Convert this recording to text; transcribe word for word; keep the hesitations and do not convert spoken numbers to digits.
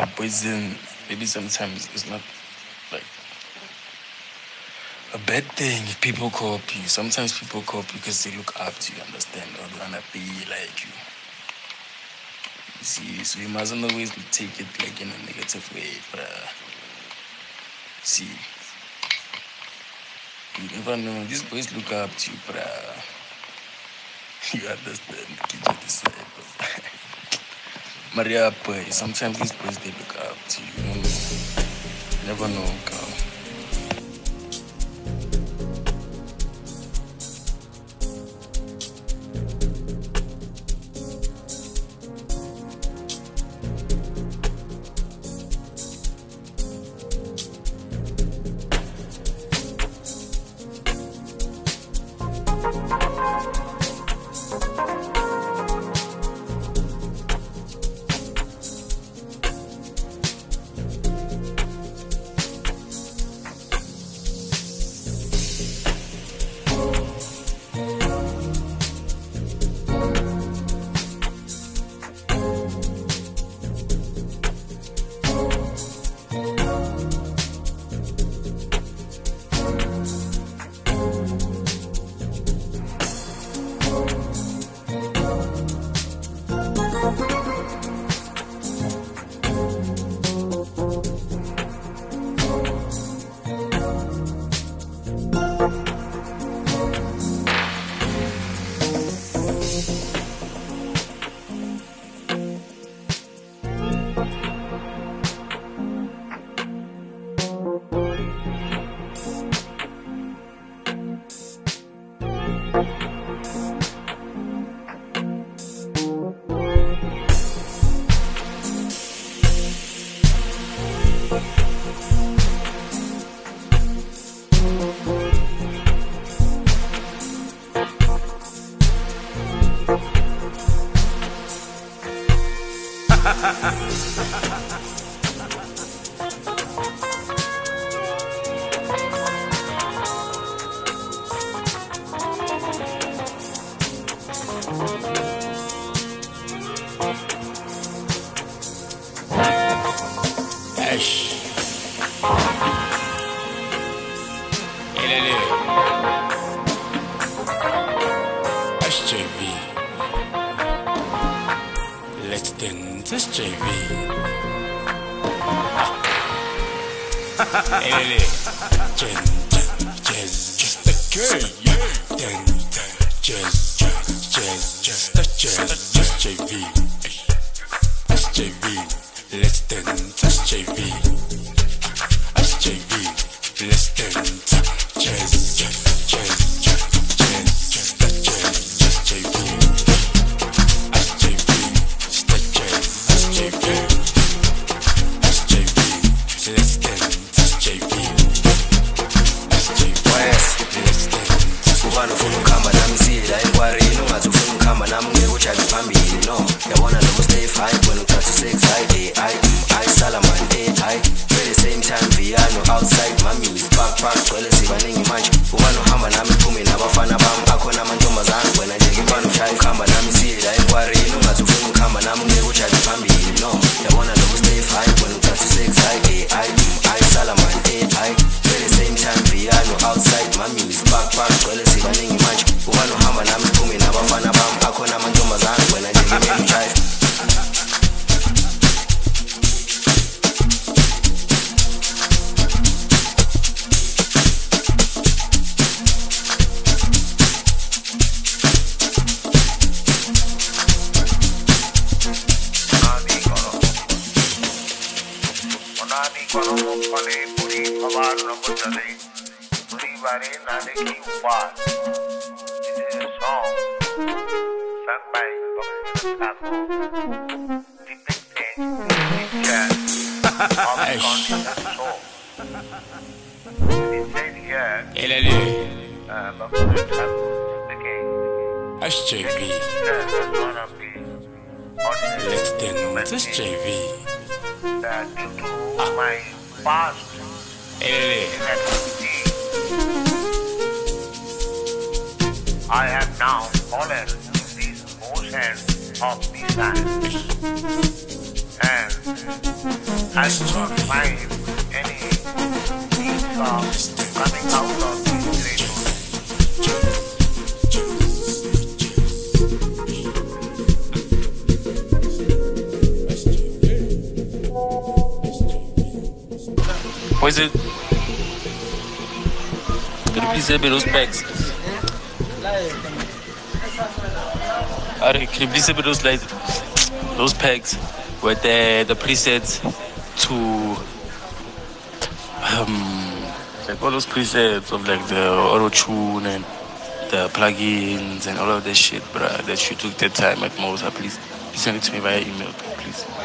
poison, maybe sometimes it's not like a bad thing if people copy you. Sometimes people copy because they look up to you, understand, or they wanna be like you. You see, so you mustn't always take it like in a negative way, bruh. See, you never know. These boys look up to you, bruh. You understand? Keep it aside. Maria boy, sometimes these boys they look up to you. You know? You never know, girl. H J V. Let's dance H J V. That due to my past inactivity, I have now fallen in this ocean of desire. And I do not find any means of coming out of this situation. What is it? Can you please send me those packs? Ari, can you please send me those like those packs with the the presets to um like all those presets of like the auto tune and the plugins and all of that shit, bruh, that you took that time at Mosa, please. Please send it to me via email, please.